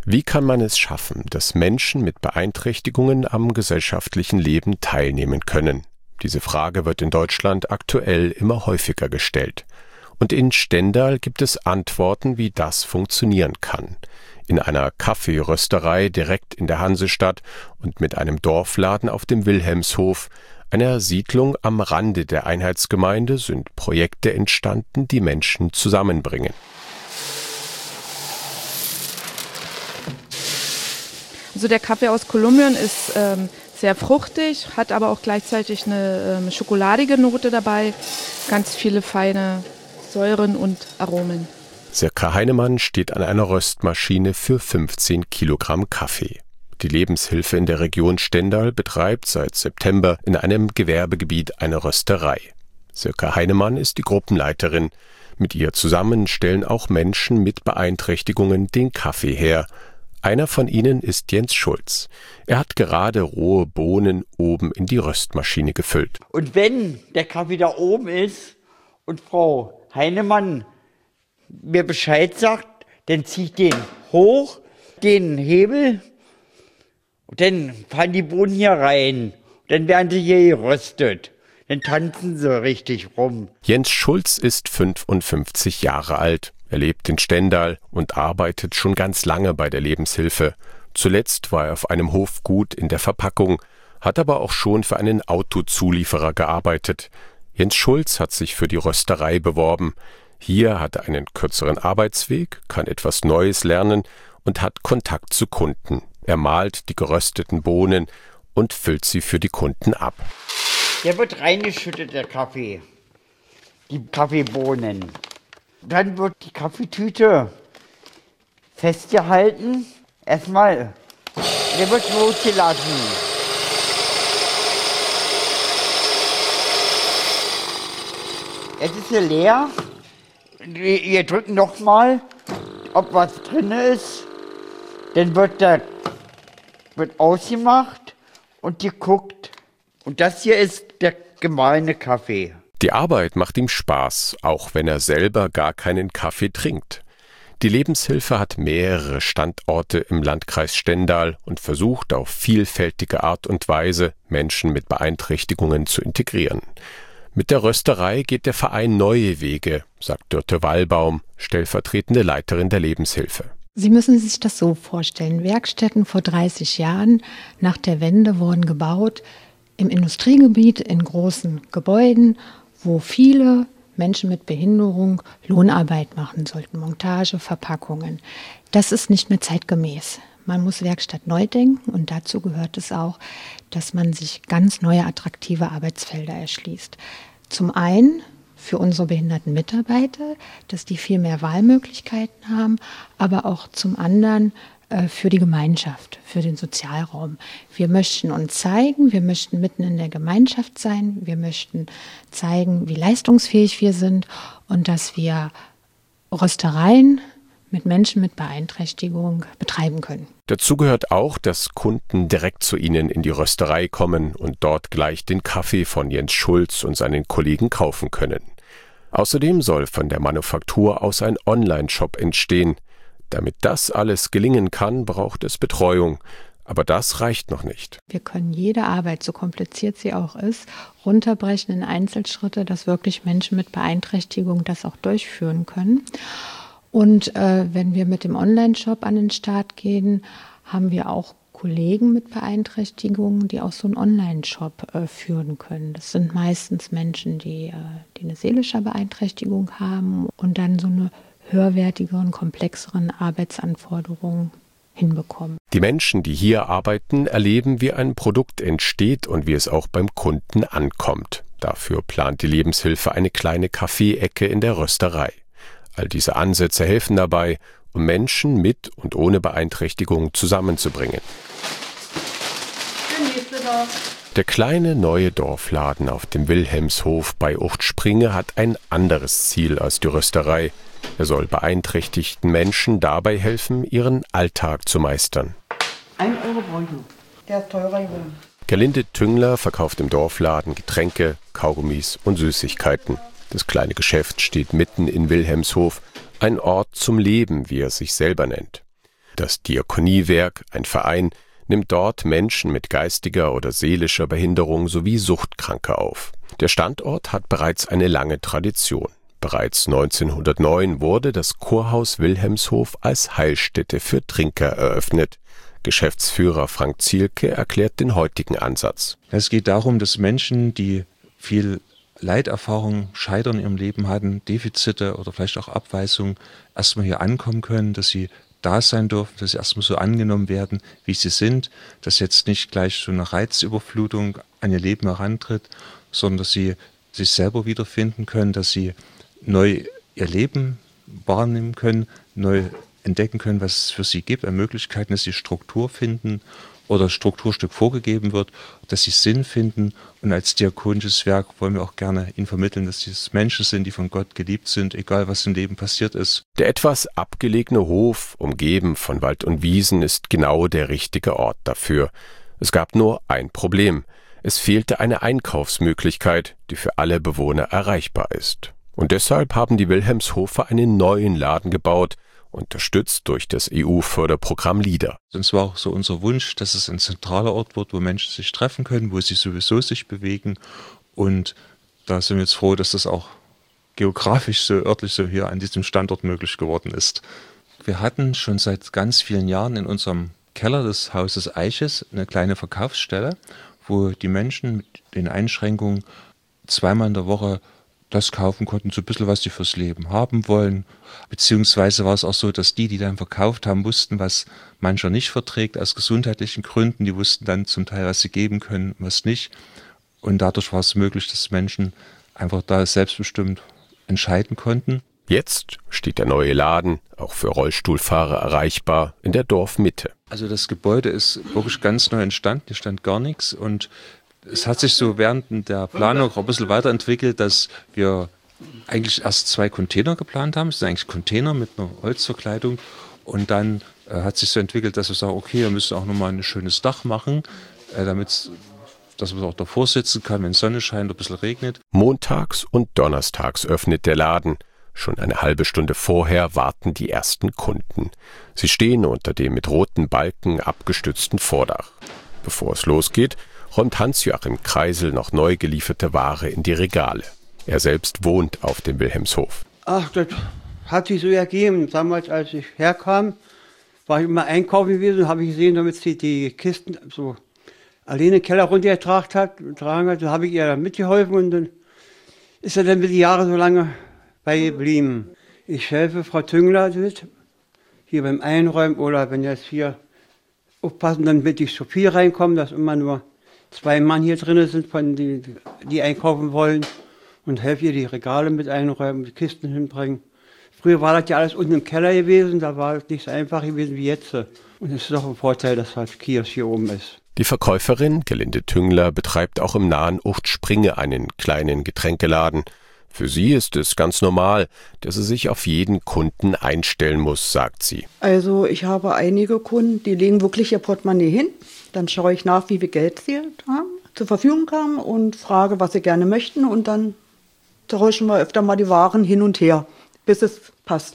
Wie kann man es schaffen, dass Menschen mit Beeinträchtigungen am gesellschaftlichen Leben teilnehmen können? Diese Frage wird in Deutschland aktuell immer häufiger gestellt. Und in Stendal gibt es Antworten, wie das funktionieren kann. In einer Kaffeerösterei direkt in der Hansestadt und mit einem Dorfladen auf dem Wilhelmshof, einer Siedlung am Rande der Einheitsgemeinde, sind Projekte entstanden, die Menschen zusammenbringen. Also der Kaffee aus Kolumbien ist sehr fruchtig, hat aber auch gleichzeitig eine schokoladige Note dabei, ganz viele feine Säuren und Aromen. Sirka Heinemann steht an einer Röstmaschine für 15 Kilogramm Kaffee. Die Lebenshilfe in der Region Stendal betreibt seit September in einem Gewerbegebiet eine Rösterei. Sirka Heinemann ist die Gruppenleiterin. Mit ihr zusammen stellen auch Menschen mit Beeinträchtigungen den Kaffee her. Einer von ihnen ist Jens Schulz. Er hat gerade rohe Bohnen oben in die Röstmaschine gefüllt. Und wenn der Kaffee da oben ist und Frau Heinemann mir Bescheid sagt, dann ziehe ich den hoch, den Hebel, und dann fahren die Bohnen hier rein. Dann werden sie hier geröstet. Dann tanzen sie richtig rum. Jens Schulz ist 55 Jahre alt. Er lebt in Stendal und arbeitet schon ganz lange bei der Lebenshilfe. Zuletzt war er auf einem Hofgut in der Verpackung, hat aber auch schon für einen Autozulieferer gearbeitet. Jens Schulz hat sich für die Rösterei beworben. Hier hat er einen kürzeren Arbeitsweg, kann etwas Neues lernen und hat Kontakt zu Kunden. Er mahlt die gerösteten Bohnen und füllt sie für die Kunden ab. Der wird reingeschüttet, der Kaffee, die Kaffeebohnen. Dann wird die Kaffeetüte festgehalten. Erstmal, der wird losgelassen. Jetzt ist er leer. Wir drücken nochmal, ob was drin ist. Dann wird ausgemacht und geguckt. Und das hier ist der gemahlene Kaffee. Die Arbeit macht ihm Spaß, auch wenn er selber gar keinen Kaffee trinkt. Die Lebenshilfe hat mehrere Standorte im Landkreis Stendal und versucht auf vielfältige Art und Weise, Menschen mit Beeinträchtigungen zu integrieren. Mit der Rösterei geht der Verein neue Wege, sagt Dörte Wallbaum, stellvertretende Leiterin der Lebenshilfe. Sie müssen sich das so vorstellen. Werkstätten vor 30 Jahren nach der Wende wurden gebaut im Industriegebiet in großen Gebäuden, wo viele Menschen mit Behinderung Lohnarbeit machen sollten, Montage, Verpackungen. Das ist nicht mehr zeitgemäß. Man muss Werkstatt neu denken und dazu gehört es auch, dass man sich ganz neue, attraktive Arbeitsfelder erschließt. Zum einen für unsere behinderten Mitarbeiter, dass die viel mehr Wahlmöglichkeiten haben, aber auch zum anderen für die Gemeinschaft, für den Sozialraum. Wir möchten uns zeigen, wir möchten mitten in der Gemeinschaft sein, wir möchten zeigen, wie leistungsfähig wir sind und dass wir Röstereien mit Menschen mit Beeinträchtigung betreiben können. Dazu gehört auch, dass Kunden direkt zu ihnen in die Rösterei kommen und dort gleich den Kaffee von Jens Schulz und seinen Kollegen kaufen können. Außerdem soll von der Manufaktur aus ein Online-Shop entstehen. Damit das alles gelingen kann, braucht es Betreuung. Aber das reicht noch nicht. Wir können jede Arbeit, so kompliziert sie auch ist, runterbrechen in Einzelschritte, dass wirklich Menschen mit Beeinträchtigung das auch durchführen können. Und wenn wir mit dem Online-Shop an den Start gehen, haben wir auch Kollegen mit Beeinträchtigungen, die auch so einen Online-Shop führen können. Das sind meistens Menschen, die eine seelische Beeinträchtigung haben und dann so eine höherwertigeren, komplexeren Arbeitsanforderungen hinbekommen. Die Menschen, die hier arbeiten, erleben, wie ein Produkt entsteht und wie es auch beim Kunden ankommt. Dafür plant die Lebenshilfe eine kleine Kaffeeecke in der Rösterei. All diese Ansätze helfen dabei, um Menschen mit und ohne Beeinträchtigung zusammenzubringen. Der kleine neue Dorfladen auf dem Wilhelmshof bei Uchtspringe hat ein anderes Ziel als die Rösterei. Er soll beeinträchtigten Menschen dabei helfen, ihren Alltag zu meistern. 1 Euro Beutel. Der ist teurer geworden. Gerlinde Tüngler verkauft im Dorfladen Getränke, Kaugummis und Süßigkeiten. Das kleine Geschäft steht mitten in Wilhelmshof, ein Ort zum Leben, wie er sich selber nennt. Das Diakoniewerk, ein Verein, nimmt dort Menschen mit geistiger oder seelischer Behinderung sowie Suchtkranke auf. Der Standort hat bereits eine lange Tradition. Bereits 1909 wurde das Kurhaus Wilhelmshof als Heilstätte für Trinker eröffnet. Geschäftsführer Frank Zielke erklärt den heutigen Ansatz. Es geht darum, dass Menschen, die viel Leiterfahrung, Scheitern in ihrem Leben hatten, Defizite oder vielleicht auch Abweisungen, erstmal hier ankommen können, dass sie da sein dürfen, dass sie erstmal so angenommen werden, wie sie sind, dass jetzt nicht gleich so eine Reizüberflutung an ihr Leben herantritt, sondern dass sie sich selber wiederfinden können, dass sie neu ihr Leben wahrnehmen können, neu entdecken können, was es für sie gibt, an Möglichkeiten, dass sie Struktur finden oder Strukturstück vorgegeben wird, dass sie Sinn finden. Und als diakonisches Werk wollen wir auch gerne ihnen vermitteln, dass sie Menschen sind, die von Gott geliebt sind, egal was im Leben passiert ist. Der etwas abgelegene Hof, umgeben von Wald und Wiesen, ist genau der richtige Ort dafür. Es gab nur ein Problem. Es fehlte eine Einkaufsmöglichkeit, die für alle Bewohner erreichbar ist. Und deshalb haben die Wilhelmshofer einen neuen Laden gebaut, unterstützt durch das EU-Förderprogramm LEADER. Es war auch so unser Wunsch, dass es ein zentraler Ort wird, wo Menschen sich treffen können, wo sie sowieso sich bewegen. Und da sind wir jetzt froh, dass das auch geografisch so örtlich so hier an diesem Standort möglich geworden ist. Wir hatten schon seit ganz vielen Jahren in unserem Keller des Hauses Eiches eine kleine Verkaufsstelle, wo die Menschen mit den Einschränkungen zweimal in der Woche das kaufen konnten, so ein bisschen, was sie fürs Leben haben wollen. Beziehungsweise war es auch so, dass die dann verkauft haben, wussten, was mancher nicht verträgt aus gesundheitlichen Gründen. Die wussten dann zum Teil, was sie geben können, was nicht. Und dadurch war es möglich, dass Menschen einfach da selbstbestimmt entscheiden konnten. Jetzt steht der neue Laden, auch für Rollstuhlfahrer erreichbar, in der Dorfmitte. Also das Gebäude ist wirklich ganz neu entstanden, hier stand gar nichts und es hat sich so während der Planung auch ein bisschen weiterentwickelt, dass wir eigentlich erst 2 Container geplant haben. Es sind eigentlich Container mit einer Holzverkleidung. Und dann hat sich so entwickelt, dass wir sagen, okay, wir müssen auch nochmal ein schönes Dach machen, dass man auch davor sitzen kann, wenn Sonne scheint, ein bisschen regnet. Montags und donnerstags öffnet der Laden. Schon eine halbe Stunde vorher warten die ersten Kunden. Sie stehen unter dem mit roten Balken abgestützten Vordach. Bevor es losgeht, räumt Hans-Joachim Kreisel noch neu gelieferte Ware in die Regale. Er selbst wohnt auf dem Wilhelmshof. Ach, das hat sich so ergeben. Damals, als ich herkam, war ich immer einkaufen gewesen, habe ich gesehen, damit sie die Kisten so alleine den Keller runtergetragen hat. Dann habe ich ihr da mitgeholfen und dann ist er dann mit den Jahren so lange beigeblieben. Ich helfe Frau Tüngler hier beim Einräumen oder wenn jetzt hier aufpassen, damit die zu viel reinkommen, dass immer nur 2 Mann hier drin sind, von die einkaufen wollen und helfe ihr die Regale mit einräumen, die Kisten hinbringen. Früher war das ja alles unten im Keller gewesen, da war es nicht so einfach gewesen wie jetzt. Und es ist doch ein Vorteil, dass das Kiosk hier oben ist. Die Verkäuferin, Gelinde Tüngler, betreibt auch im nahen Uchtspringe einen kleinen Getränkeladen. Für sie ist es ganz normal, dass sie sich auf jeden Kunden einstellen muss, sagt sie. Also ich habe einige Kunden, die legen wirklich ihr Portemonnaie hin. Dann schaue ich nach, wie viel Geld sie haben, zur Verfügung haben und frage, was sie gerne möchten. Und dann tauschen wir öfter mal die Waren hin und her, bis es passt.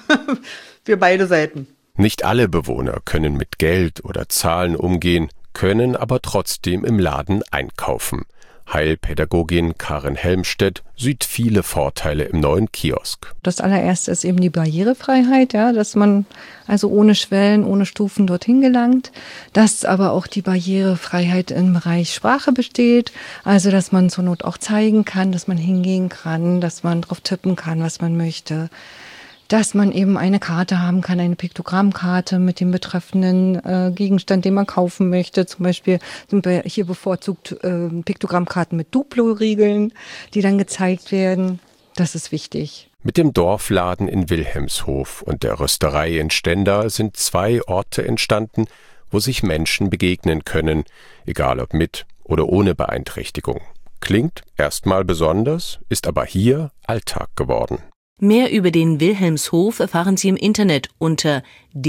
Für beide Seiten. Nicht alle Bewohner können mit Geld oder Zahlen umgehen, können aber trotzdem im Laden einkaufen. Heilpädagogin Karin Helmstedt sieht viele Vorteile im neuen Kiosk. Das allererste ist eben die Barrierefreiheit, ja, dass man also ohne Schwellen, ohne Stufen dorthin gelangt. Dass aber auch die Barrierefreiheit im Bereich Sprache besteht, also dass man zur Not auch zeigen kann, dass man hingehen kann, dass man drauf tippen kann, was man möchte. Dass man eben eine Karte haben kann, eine Piktogrammkarte mit dem betreffenden Gegenstand, den man kaufen möchte. Zum Beispiel sind wir hier bevorzugt Piktogrammkarten mit Duplo-Riegeln, die dann gezeigt werden. Das ist wichtig. Mit dem Dorfladen in Wilhelmshof und der Rösterei in Stendal sind 2 Orte entstanden, wo sich Menschen begegnen können, egal ob mit oder ohne Beeinträchtigung. Klingt erstmal besonders, ist aber hier Alltag geworden. Mehr über den Wilhelmshof erfahren Sie im Internet unter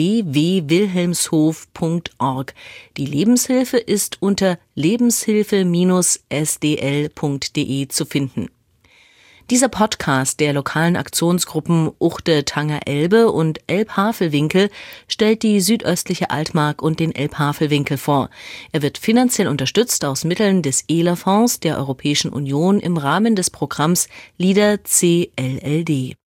dwwilhelmshof.org. Die Lebenshilfe ist unter lebenshilfe-sdl.de zu finden. Dieser Podcast der lokalen Aktionsgruppen Uchte Tanger Elbe und Elbhavelwinkel stellt die südöstliche Altmark und den Elbhavelwinkel vor. Er wird finanziell unterstützt aus Mitteln des ELA-Fonds der Europäischen Union im Rahmen des Programms LEADER CLLD.